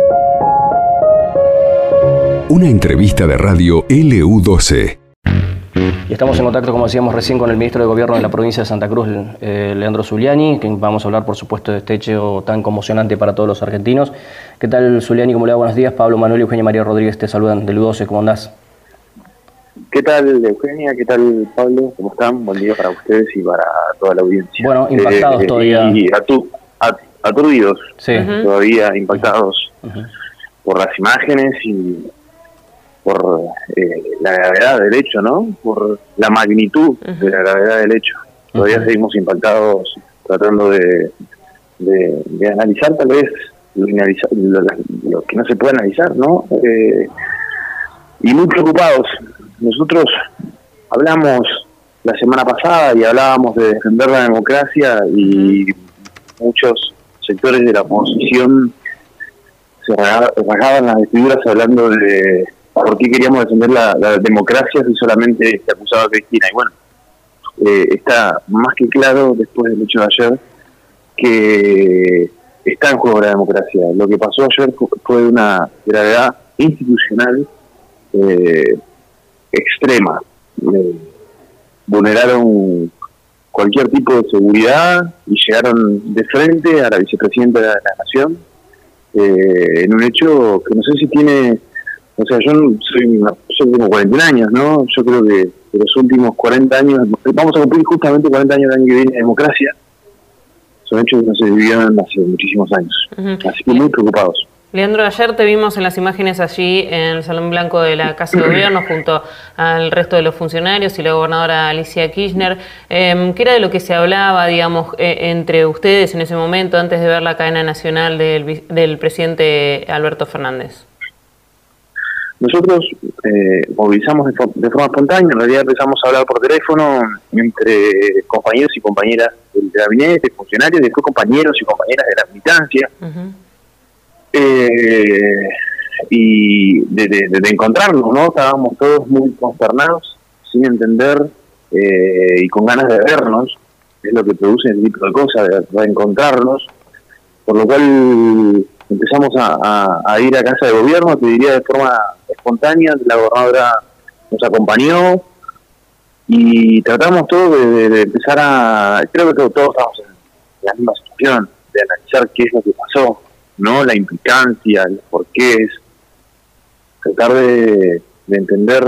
Una entrevista de radio LU12. Y estamos en contacto, como decíamos recién, con el ministro de Gobierno de la provincia de Santa Cruz, Leandro Zuliani, que vamos a hablar, por supuesto, de este hecho tan conmocionante para todos los argentinos. ¿Qué tal, Zuliani? ¿Cómo le va? Buenos días. Pablo, Manuel y Eugenia María Rodríguez te saludan del LU12. ¿Cómo andás? ¿Qué tal, Eugenia? ¿Qué tal, Pablo? ¿Cómo están? Buen día para ustedes y para toda la audiencia. Bueno, impactados todavía. Y aturdidos, sí. Todavía impactados por las imágenes y por la gravedad del hecho, ¿no? Por la magnitud de la gravedad del hecho. Todavía seguimos impactados tratando de analizar tal vez lo que no se puede analizar, ¿no? Y muy preocupados. Nosotros hablamos la semana pasada y hablábamos de defender la democracia y muchos sectores de la oposición se rasgaban las vestiduras hablando de por qué queríamos defender la democracia si solamente se acusaba a Cristina. Y bueno, está más que claro después del hecho de ayer que está en juego la democracia. Lo que pasó ayer fue una gravedad institucional extrema. Vulneraron cualquier tipo de seguridad y llegaron de frente a la vicepresidenta de la Nación en un hecho que no sé si tiene... O sea, yo tengo 41 años, ¿no? Yo creo que de los últimos 40 años, vamos a cumplir justamente 40 años del año que viene de democracia, son hechos que no se vivieron hace muchísimos años. Así que muy preocupados. Leandro, ayer te vimos en las imágenes allí en el Salón Blanco de la Casa de Gobierno junto al resto de los funcionarios y la gobernadora Alicia Kirchner. ¿Qué era de lo que se hablaba, digamos, entre ustedes en ese momento antes de ver la cadena nacional del presidente Alberto Fernández? Nosotros movilizamos de forma espontánea, en realidad empezamos a hablar por teléfono entre compañeros y compañeras del gabinete, funcionarios, después compañeros y compañeras de la militancia. Y de encontrarnos, ¿no? Estábamos todos muy consternados, sin entender y con ganas de vernos, es lo que produce ese tipo de cosas, de encontrarnos, por lo cual empezamos a ir a Casa de Gobierno, te diría de forma espontánea, la gobernadora nos acompañó y tratamos todos de empezar creo que todos estamos en la misma situación, de analizar qué es lo que pasó, ¿no? La implicancia, los porqués, tratar de entender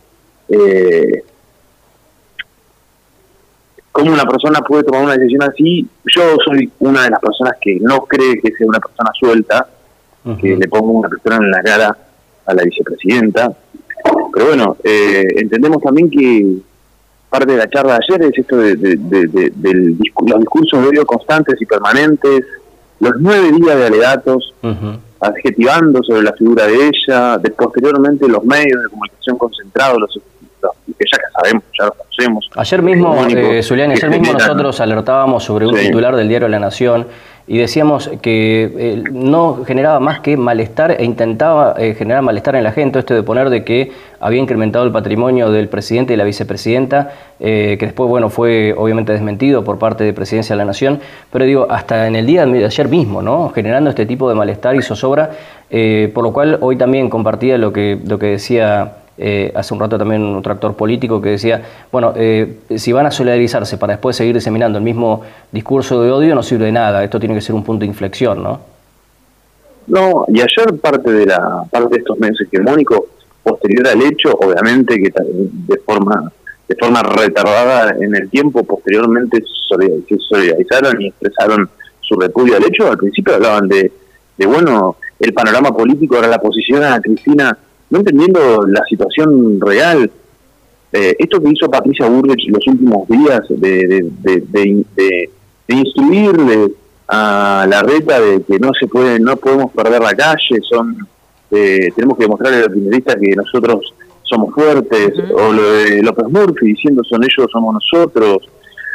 cómo una persona puede tomar una decisión así. Yo soy una de las personas que no cree que sea una persona suelta, que le pongo una pistola en la cara a la vicepresidenta, pero bueno, entendemos también que parte de la charla de ayer es esto los discursos de odio constantes y permanentes, los 9 días de alegatos, adjetivando sobre la figura de ella, posteriormente los medios de comunicación concentrados, los que ya sabemos, ya los conocemos. Ayer mismo, Zuliani, nosotros alertábamos sobre un titular del diario La Nación y decíamos que no generaba más que malestar e intentaba generar malestar en la gente, esto de poner de que había incrementado el patrimonio del presidente y la vicepresidenta, que después, bueno, fue obviamente desmentido por parte de Presidencia de la Nación, pero digo, hasta en el día de ayer mismo, ¿no? Generando este tipo de malestar y zozobra, por lo cual hoy también compartía lo que decía hace un rato también un actor político que decía, bueno, si van a solidarizarse para después seguir diseminando el mismo discurso de odio, no sirve de nada, esto tiene que ser un punto de inflexión, ¿no? No, y ayer parte de estos medios hegemónicos, posterior al hecho, obviamente que de forma retardada en el tiempo, posteriormente se solidarizaron y expresaron su repudio al hecho. Al principio hablaban de bueno, el panorama político, ahora la posición a Cristina, no entendiendo la situación real. Esto que hizo Patricia Bullrich los últimos días de instruirle a Larreta de que no podemos perder la calle, tenemos que demostrarle a los kirchneristas que nosotros somos fuertes, o lo de López Murphy diciendo son ellos, somos nosotros.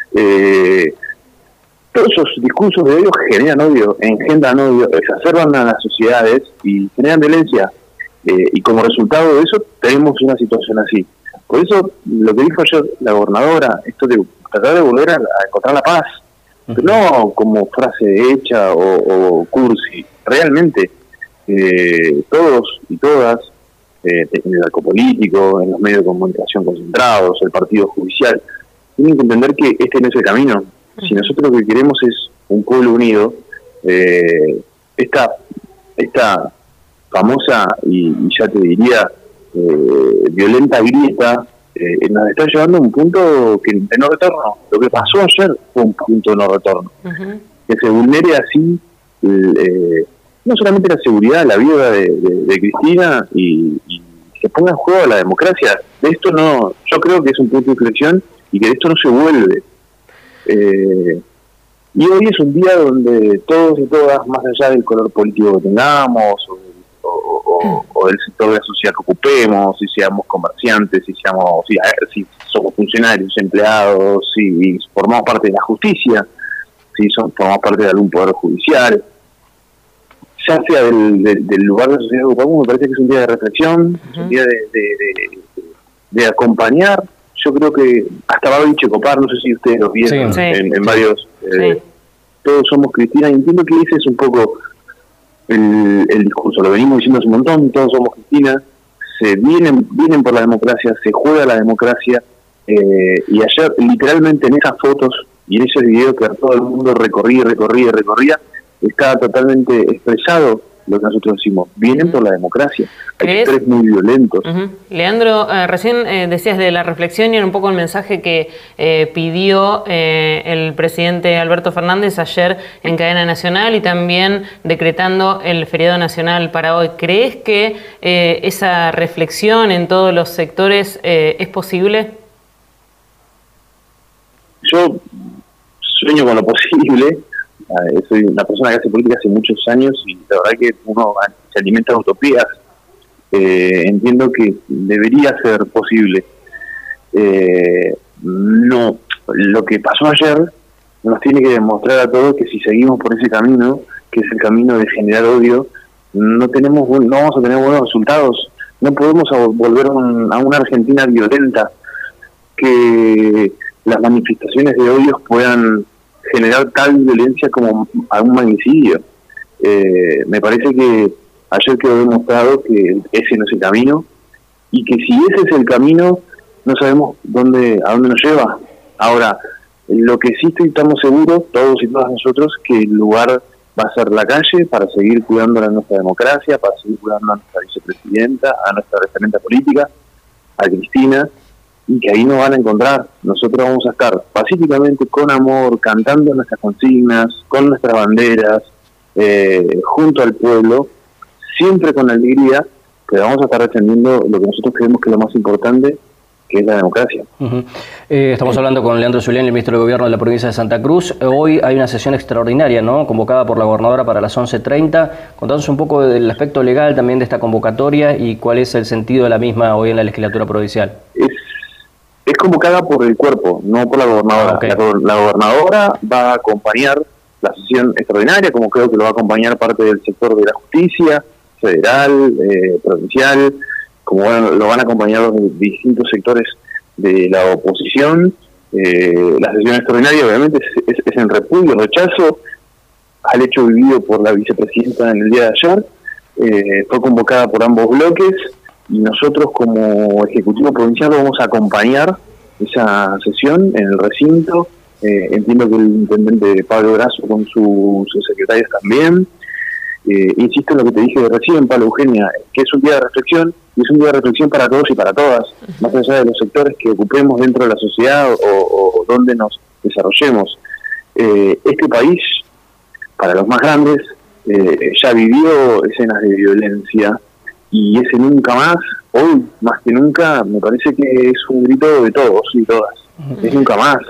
Todos esos discursos de odio generan odio, engendran odio, exacerban a las sociedades y generan violencia. Y como resultado de eso tenemos una situación así. Por eso lo que dijo ayer la gobernadora, esto de tratar de volver a encontrar la paz, pero no como frase hecha o cursi, realmente todos y todas, en el arco político, en los medios de comunicación concentrados, el partido judicial, tienen que entender que este no es el camino. Si nosotros lo que queremos es un pueblo unido, esta famosa y ya te diría violenta grieta nos está llevando a un punto de no retorno. Lo que pasó ayer fue un punto de no retorno. Que se vulnere así no solamente la seguridad, la vida de Cristina y se ponga en juego la democracia. De esto no, yo creo que es un punto de inflexión y que de esto no se vuelve. Y hoy es un día donde todos y todas, más allá del color político que tengamos o del sector de la sociedad que ocupemos, si seamos comerciantes, si somos funcionarios, empleados, si formamos parte de la justicia, si formamos parte de algún poder judicial, ya sea del lugar de la sociedad que ocupamos, me parece que es un día de reflexión, es un día de acompañar. Yo creo que hasta Babi Checopar, no sé si ustedes lo vieron en varios... Todos somos Cristina, y entiendo que ese es un poco el discurso, lo venimos diciendo hace un montón, todos somos Cristina, vienen por la democracia, se juega la democracia, y ayer literalmente en esas fotos y en ese video que todo el mundo recorría, estaba totalmente expresado lo que nosotros decimos, vienen por la democracia. Hay sectores muy violentos. Leandro, recién decías de la reflexión y era un poco el mensaje que pidió el presidente Alberto Fernández ayer en cadena nacional y también decretando el feriado nacional para hoy. ¿Crees que esa reflexión en todos los sectores es posible? Yo sueño con lo posible. Soy una persona que hace política hace muchos años y la verdad que uno se alimenta de utopías. Entiendo que debería ser posible. No, lo que pasó ayer nos tiene que demostrar a todos que si seguimos por ese camino, que es el camino de generar odio, no vamos a tener buenos resultados. No podemos volver a una Argentina violenta, que las manifestaciones de odios puedan generar tal violencia como a un magnicidio. Me parece que ayer quedó demostrado que ese no es el camino y que si ese es el camino no sabemos a dónde nos lleva. Ahora, lo que sí estamos seguros, todos y todas nosotros, que el lugar va a ser la calle para seguir cuidando a nuestra democracia, para seguir cuidando a nuestra vicepresidenta, a nuestra referente política, a Cristina, y que ahí nos van a encontrar. Nosotros vamos a estar pacíficamente, con amor, cantando nuestras consignas, con nuestras banderas, junto al pueblo, siempre con alegría, pero vamos a estar defendiendo lo que nosotros creemos que es lo más importante, que es la democracia. Estamos hablando con Leandro Zuliani, el ministro de Gobierno de la provincia de Santa Cruz. Hoy hay una sesión extraordinaria, ¿no?, convocada por la gobernadora para las 11:30. Contanos un poco del aspecto legal también de esta convocatoria y cuál es el sentido de la misma hoy en la legislatura provincial. Es convocada por el cuerpo, no por la gobernadora. Okay. La gobernadora va a acompañar la sesión extraordinaria, como creo que lo va a acompañar parte del sector de la justicia, federal, provincial, como lo van a acompañar los distintos sectores de la oposición. La sesión extraordinaria obviamente es en repudio, rechazo al hecho vivido por la vicepresidenta en el día de ayer. Fue convocada por ambos bloques y nosotros como Ejecutivo Provincial vamos a acompañar esa sesión en el recinto. Entiendo que el intendente Pablo Grasso con sus secretarios también. Insisto en lo que te dije recién, Pablo, Eugenia, que es un día de reflexión, y es un día de reflexión para todos y para todas, más allá de los sectores que ocupemos dentro de la sociedad o donde nos desarrollemos. Este país, para los más grandes, ya vivió escenas de violencia, y ese nunca más, hoy más que nunca, me parece que es un grito de todos y todas. Es nunca más.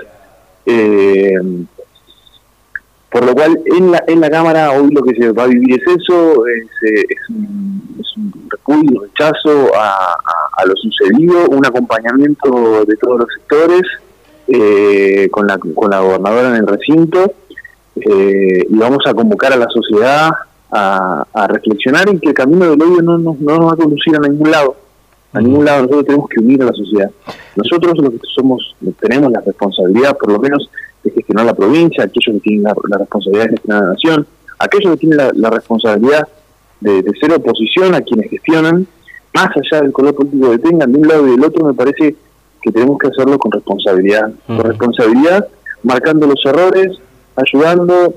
Por lo cual, en la Cámara hoy lo que se va a vivir es eso, es un repudio, rechazo a lo sucedido, un acompañamiento de todos los sectores, con la gobernadora en el recinto, y vamos a convocar a la sociedad a reflexionar en que el camino del odio no nos va a conducir a ningún lado. A ningún lado. Nosotros tenemos que unir a la sociedad. Nosotros los que tenemos la responsabilidad, por lo menos, de gestionar la provincia, aquellos que tienen la responsabilidad de gestionar la nación, aquellos que tienen la responsabilidad de ser oposición a quienes gestionan, más allá del color político que tengan, de un lado y del otro, me parece que tenemos que hacerlo con responsabilidad. Con responsabilidad, marcando los errores, ayudando,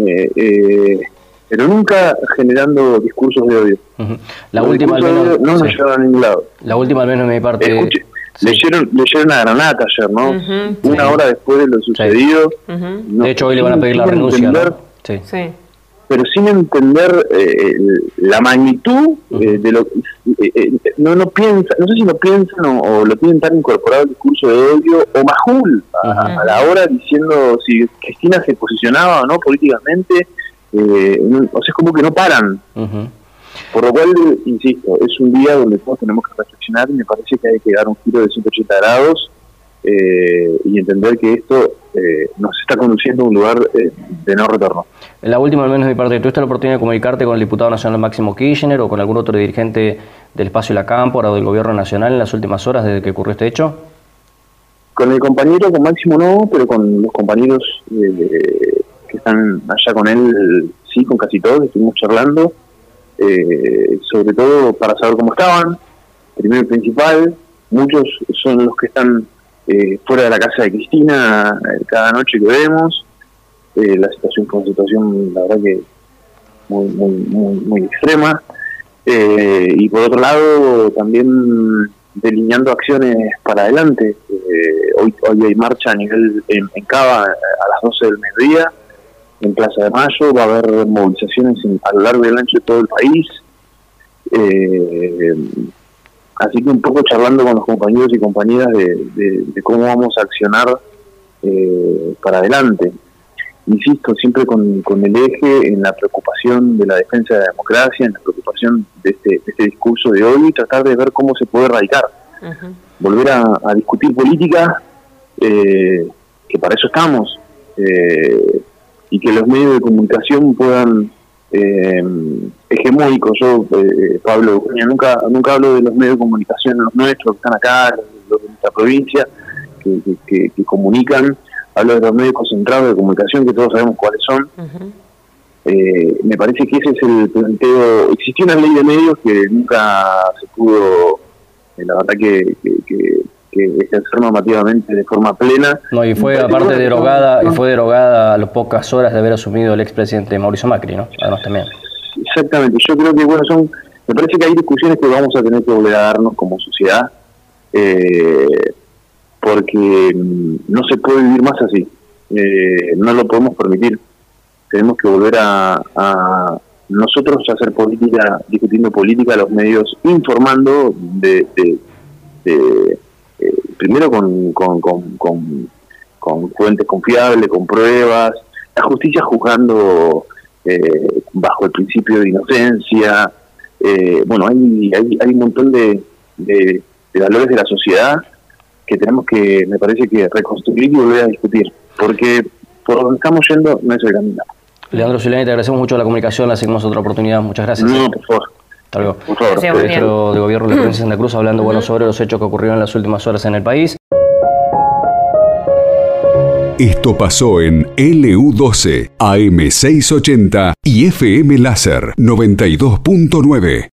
pero nunca generando discursos de odio. La última al menos, no nos llevan a ningún lado. La última al menos de mi parte... Leyeron a Granata ayer, ¿no? Una hora después de lo sucedido. No, de hecho, hoy le van a pedir la renuncia, ¿no? Sí. Pero sin entender la magnitud de lo no piensan, no sé si lo piensan o lo tienen tan incorporado al discurso de odio o majul a la hora diciendo si Cristina se posicionaba o no políticamente, o sea, es como que no paran. Por lo cual, insisto, es un día donde todos tenemos que reflexionar y me parece que hay que dar un giro de 180 grados y entender que esto nos está conduciendo a un lugar de no retorno. En la última, al menos de mi parte, ¿tuviste la oportunidad de comunicarte con el diputado nacional Máximo Kirchner o con algún otro dirigente del Espacio La Cámpora o del Gobierno Nacional en las últimas horas desde que ocurrió este hecho? Con el compañero, con Máximo no, pero con los compañeros que están allá con él, sí, con casi todos, estuvimos charlando, sobre todo para saber cómo estaban. Primero y principal, muchos son los que están fuera de la casa de Cristina cada noche que vemos. La situación fue una situación, la verdad que muy extrema. Y por otro lado, también delineando acciones para adelante. Hoy hay marcha a nivel en Cava a las 12 del mediodía, en Plaza de Mayo. Va a haber movilizaciones a lo largo y ancho de todo el país. Así que un poco charlando con los compañeros y compañeras de cómo vamos a accionar para adelante. Insisto, siempre con el eje en la preocupación de la defensa de la democracia, en la preocupación de este discurso de hoy, y tratar de ver cómo se puede erradicar. Volver a discutir política, que para eso estamos, y que los medios de comunicación puedan hegemónicos. Yo, Pablo, nunca hablo de los medios de comunicación, los nuestros que están acá, los de nuestra provincia, que comunican. Hablo de los medios concentrados de comunicación, que todos sabemos cuáles son. Me parece que ese es el planteo. Existió una ley de medios que nunca se pudo, la verdad que ejercer normativamente de forma plena. No, y fue aparte derogada, y fue derogada a las pocas horas de haber asumido el expresidente Mauricio Macri, ¿no? Además también. Exactamente. Yo creo que me parece que hay discusiones que vamos a tener que volver a darnos como sociedad. Porque no se puede vivir más así, no lo podemos permitir. Tenemos que volver a nosotros a hacer política, discutiendo política, los medios informando primero con fuentes confiables, con pruebas, la justicia juzgando bajo el principio de inocencia. Bueno, hay un montón de valores de la sociedad que tenemos que, me parece que reconstruir y volver a discutir, porque por donde estamos yendo no es el camino. Leandro Zuliani, te agradecemos mucho la comunicación, la seguimos otra oportunidad, muchas gracias. No, por favor. Hasta luego. Por favor. El ministro de Gobierno de la Provincia de Santa Cruz hablando sobre los hechos que ocurrieron en las últimas horas en el país. Esto pasó en LU12, AM680 y FM Láser 92.9.